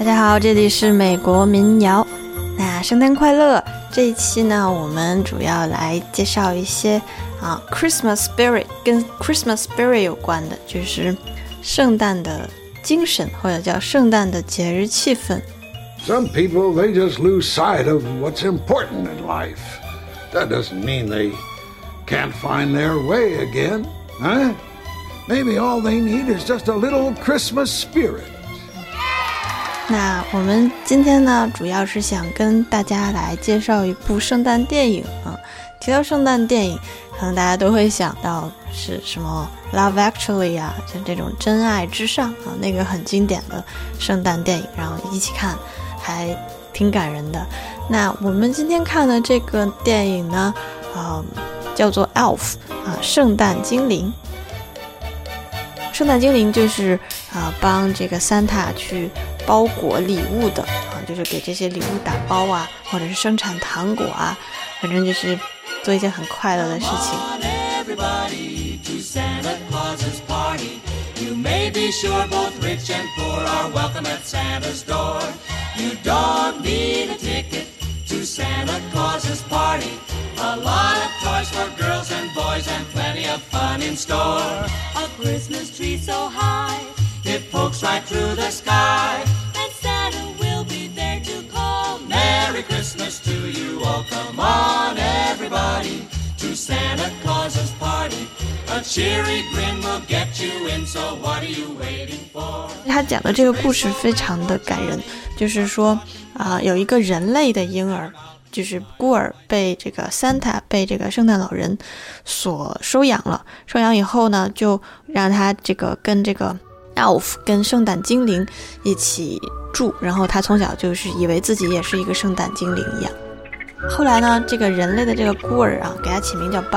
大家好，这里是美国民谣。那圣诞快乐，这一期呢，我们主要来介绍一些Christmas spirit， 跟 Christmas spirit 有关的，就是圣诞的精神，或者叫圣诞的节日气氛。 Some people, they just lose sight of what's important in life. That doesn't mean they can't find their way again, huh? Maybe all they need is just a little Christmas spirit. 那我们今天呢，主要是想跟大家来介绍一部圣诞电影啊。提到圣诞电影，可能大家都会想到是什么 Love Actually 啊，像这种真爱至上啊，那个很经典的圣诞电影，然后一起看还挺感人的。那我们今天看的这个电影呢，叫做 Elf 啊，圣诞精灵。圣诞精灵就是帮这个 Santa 去包裹礼物的就是给这些礼物打包啊，或者是生产糖果啊，反正就是做一些很快乐的事情。You may be sure both rich and poor are welcome at Santa's door. You don't need a ticket to Santa Claus's party. A lot of toys for girls and boys and plenty of fun in store. A Christmas tree so high, it pokes right through the sky. And Santa will be there to call Merry Christmas to you. Oh, come on, everybody, to Santa Claus's party.A cheery grin will get you in, so what are you waiting for? 他讲的这个故事非常的感人，就是说有一个人类的婴儿，就是孤儿被这个 Santa 被这个圣诞老人所收养了，收养以后呢，就让他这个跟这个 Elf 跟圣诞精灵一起住，然后他从小就是以为自己也是一个圣诞精灵一样。后来呢，这个人类的这个孤儿给他起名叫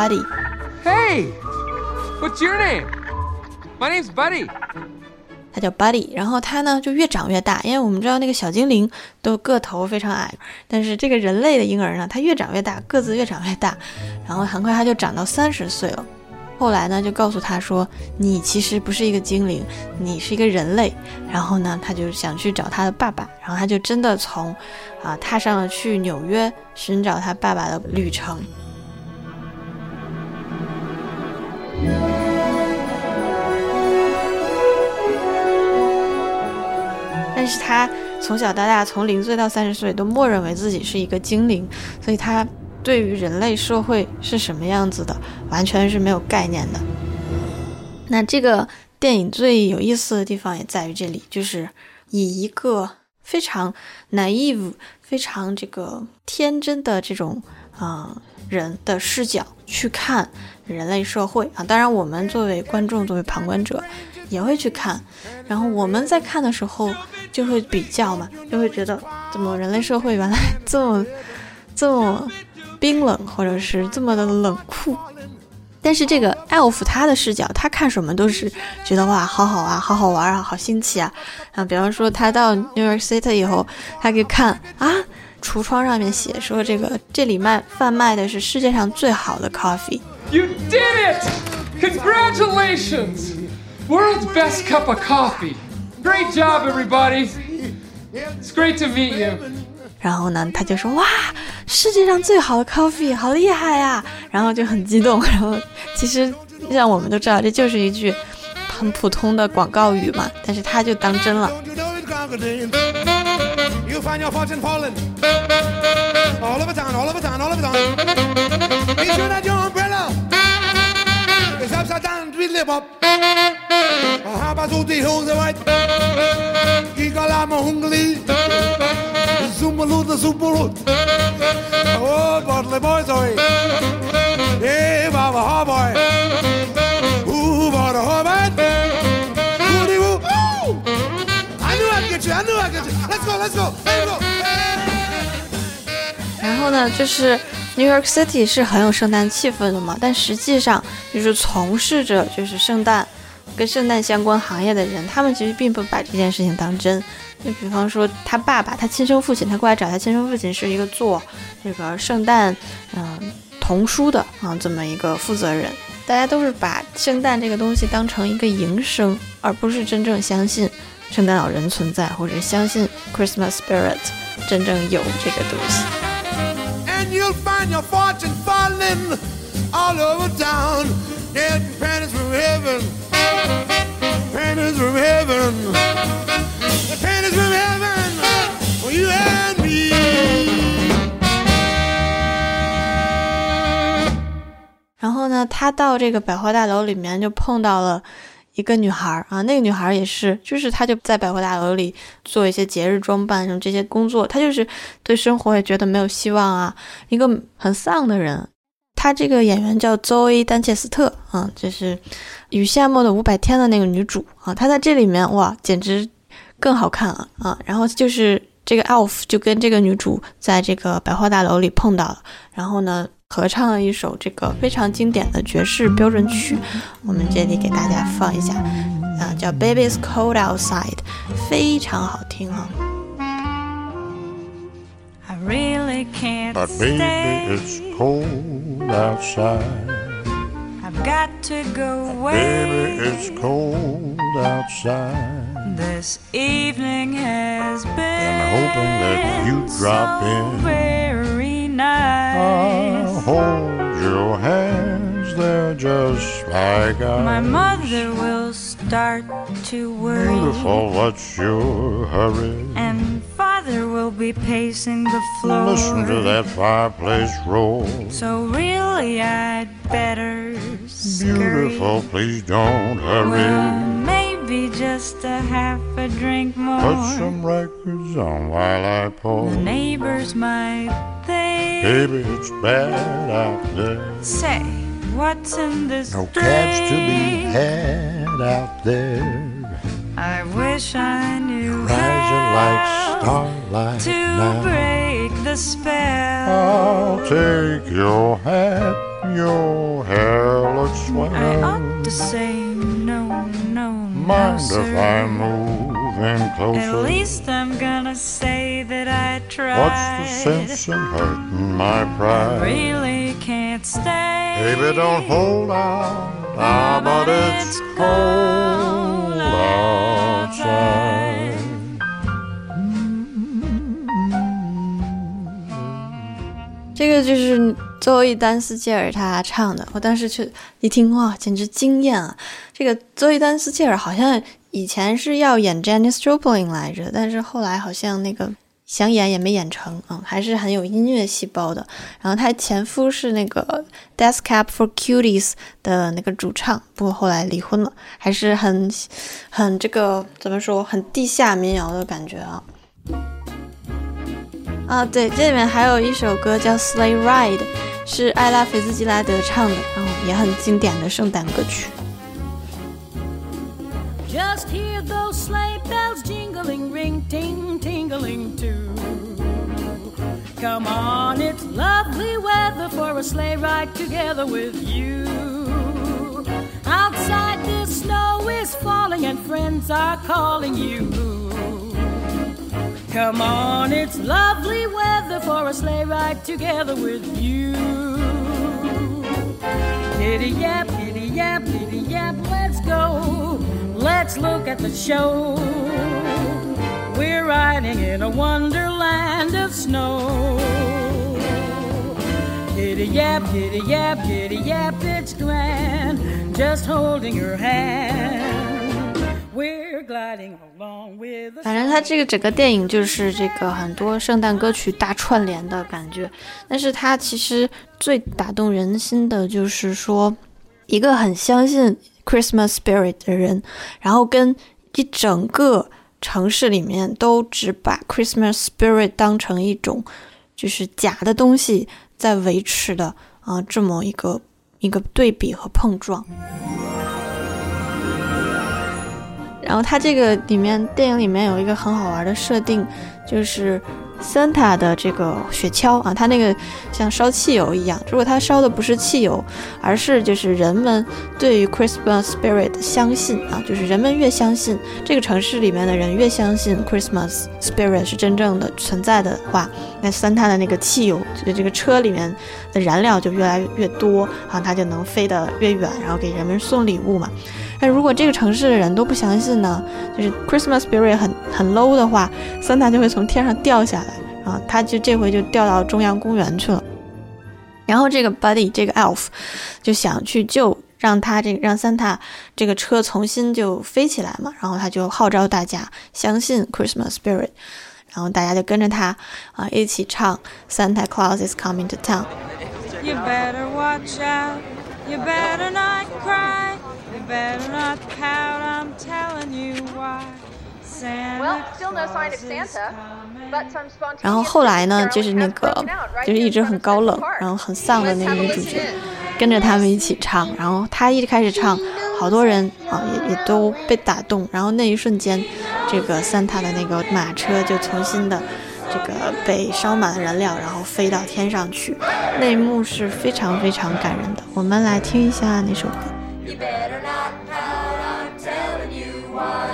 Buddy。Hey!What's your name? My name's Buddy. 他叫 Buddy， 然后他呢就越长越大，因为我们知道那个小精灵都个头非常矮，但是这个人类的婴儿呢，他越长越大，个子越长越大，然后很快他就长到30岁了。后来呢就告诉他说，你其实不是一个精灵，你是一个人类。然后呢他就想去找他的爸爸，然后他就真的从踏上了去纽约寻找他爸爸的旅程。但是他从小到大，从0岁到30岁都默认为自己是一个精灵，所以他对于人类社会是什么样子的完全是没有概念的。那这个电影最有意思的地方也在于这里，就是以一个非常 naive 非常这个天真的这种人的视角去看人类社会当然我们作为观众作为旁观者也会去看，然后我们在看的时候就会比较嘛，就会觉得怎么人类社会原来这么冰冷，或者是这么的冷酷。但是这个 Elf 他的视角，他看什么都是觉得哇好好啊，好好玩啊，好新奇啊。比方说他到 New York City 以后，他可以看橱窗上面写说这里贩卖的是世界上最好的 coffee。 You did it! Congratulations! World's best cup of coffee. Great job, everybody. It's great to meet you. 然后呢他就说哇世界上最好的 coffee 好厉害呀，然后就很激动。然后其实让我们都知道这就是一句很普通的广告语嘛，但是他就当真了。You find your fortune falling all over town, all over town, all over town. Be sure that your umbrella is upside down, tweedly pop. Habasuti holds the white. Igalama hungly. Zumbaloo the Zumbaloo. Oh, Bartley boys, oi. Hey, Baba, ha boy. Ooh, Baba, ha boy. Woody woo. I knew I'd get you. Let's go, let's go. 然后呢，就是 New York City 是很有圣诞气氛的嘛，但实际上就是从事着就是跟圣诞相关行业的人，他们其实并不把这件事情当真。就比方说他爸爸，他亲生父亲，他过来找他亲生父亲是一个做这个圣诞童书的这么一个负责人。大家都是把圣诞这个东西当成一个营生，而不是真正相信圣诞老人存在，或者相信 Christmas spirit 真正有这个东西。 And you'll find your fortune falling all over town. Getting pennies from heaven, pennies from heaven, pennies from heaven for you and me. 然后呢，他到这个百货大楼里面就碰到了一个女孩啊，那个女孩也是，就是她就在百货大楼里做一些节日装扮什么这些工作，她就是对生活也觉得没有希望啊，一个很丧的人。她这个演员叫 Zoe 丹切斯特啊，就是雨夏末的500天的那个女主啊，她在这里面哇，简直更好看了啊。然后就是这个 Alf 就跟这个女主在这个百货大楼里碰到了，然后呢合唱了一首这个非常经典的爵士标准曲，我们这里给大家放一下啊，叫 Baby It's Cold Outside， 非常好听啊。 I really can't But stay. baby, it's cold outside. I've got to go away. Baby, it's cold outside. This evening has been And hoping that you drop so in. very I'll nice. hold your hands, they're just like ice. My mother will start to worry, Beautiful, what's your hurry? and father will be pacing the floor. Listen to that fireplace roar. So really I'd better scurry. Beautiful, please don't Well, hurry. maybe just a half a drink more. Put some records on while I pour. The neighbors might think, Baby, it's bad out there. say, what's in this No drink? cabs to be had out there. I wish I knew Rising like how starlight to now. break the spell. I'll take your hat, your hair looks swell. I ought to say no, no, no, Mind sir. if I move in closer? At least I'm gonna say that I tried. What's the sense in hurting my pride? Really can't stay. Baby, don't hold out. Ah, but it's cold outside. 这个就是Zoe丹斯切尔他唱的，我当时去一听哇，简直惊艳啊！这个Zoe丹斯切尔好像以前是要演 Janis Joplin 来着，但是后来好像那个想演也没演成啊，还是很有音乐细胞的。然后他前夫是那个 Death Cab for Cuties 的那个主唱，不过后来离婚了，还是很这个怎么说，很地下民谣的感觉啊。啊，对，这里面还有一首歌叫 Sleigh Ride， 是艾拉菲兹吉拉德唱的，然后也很经典的圣诞歌曲。 Just hear those sleigh bells jingling, ring, ting, tingling too. Come on, it's lovely weather for a sleigh ride together with you. Outside the snow is falling and friends are calling you. Come on, it's lovely weather for a sleigh ride together with you. Giddy yap, giddy yap, giddy yap, let's go. Let's look at the show. We're riding in a wonderland of snow. Giddy yap, giddy yap, giddy yap, it's grand. Just holding your hand.We're gliding along with the 反正它这个整个电影就是这个很多圣诞歌曲大串联的感觉，但是它其实最打动人心的就是说，一个很相信 Christmas spirit 的人，然后跟一整个城市里面都只把 Christmas spirit 当成一种就是假的东西在维持的啊，这么一个对比和碰撞。然后它这个里面电影里面有一个很好玩的设定，就是 Santa 的这个雪橇啊，它那个像烧汽油一样，如果它烧的不是汽油，而是就是人们对于 Christmas spirit 的相信啊，就是人们越相信这个城市里面的人越相信 Christmas spirit 是真正的存在的话，那Santa的那个汽油，就这个车里面的燃料就越来越多啊，它就能飞得越远，然后给人们送礼物嘛。但如果这个城市的人都不相信呢，就是 Christmas spirit 很 low 的话，Santa 就会从天上掉下来啊，他就这回就掉到中央公园去了。然后这个 Buddy 这个 elf 就想去救，让 Santa 这个车重新就飞起来嘛，然后他就号召大家相信 Christmas spirit， 然后大家就跟着他啊一起唱 Santa Claus is coming to town。 You better watch out, you better not cry, you better not pout, I'm telling you why. Well, still no sign of Santa, but some spontaneous. 然后后来呢，就是那个就是一直很高冷，然后很丧的那个女主角，跟着他们一起唱。然后她一开始唱，好多人啊也都被打动。然后那一瞬间，这个Santa的那个马车就重新的这个被烧满了燃料，然后飞到天上去。那一幕是非常非常感人的。我们来听一下那首歌。 You better not pout, I'm telling you why.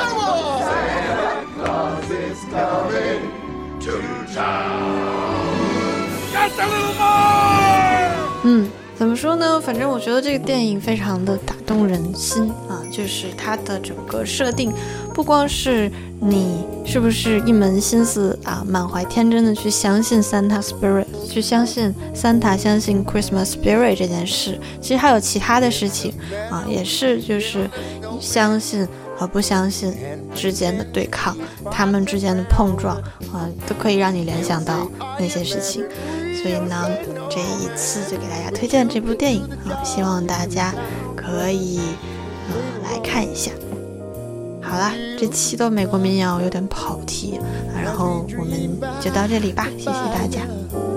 Claus is coming to town. Just a little more. 怎么说呢？反正我觉得这个电影非常的打动人心啊，就是它的整个设定，不光是你是不是一门心思啊，满怀天真的去相信 Santa Spirit， 去相信 Santa， 相信 Christmas Spirit 这件事，其实还有其他的事情啊，也是就是相信和不相信之间的对抗，他们之间的碰撞啊，都可以让你联想到那些事情。所以呢，这一次就给大家推荐这部电影啊，希望大家可以来看一下。好啦，这期的美国民谣有点跑题，然后我们就到这里吧，谢谢大家。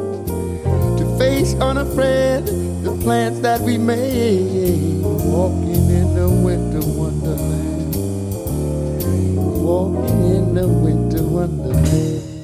To face unafraid the plans that we made, walking in the winter wonderland, walking in the winter wonderland.